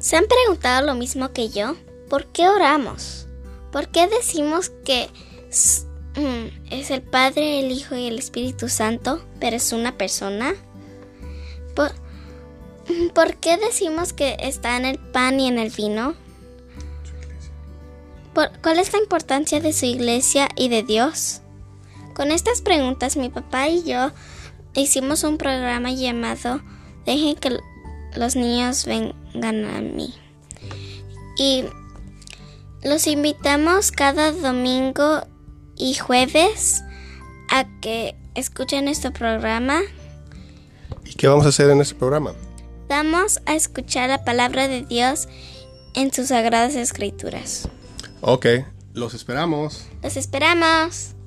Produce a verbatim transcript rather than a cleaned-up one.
¿Se han preguntado lo mismo que yo? ¿Por qué oramos? ¿Por qué decimos que es el Padre, el Hijo y el Espíritu Santo, pero es una persona? ¿Por, ¿por qué decimos que está en el pan y en el vino? ¿Por, ¿Cuál es la importancia de su iglesia y de Dios? Con estas preguntas, mi papá y yo hicimos un programa llamado Dejen que los niños vengan a mí. Y los invitamos cada domingo y jueves a que escuchen nuestro programa. ¿Y qué vamos a hacer en este programa? Vamos a escuchar la palabra de Dios en sus sagradas escrituras. Ok, los esperamos. Los esperamos.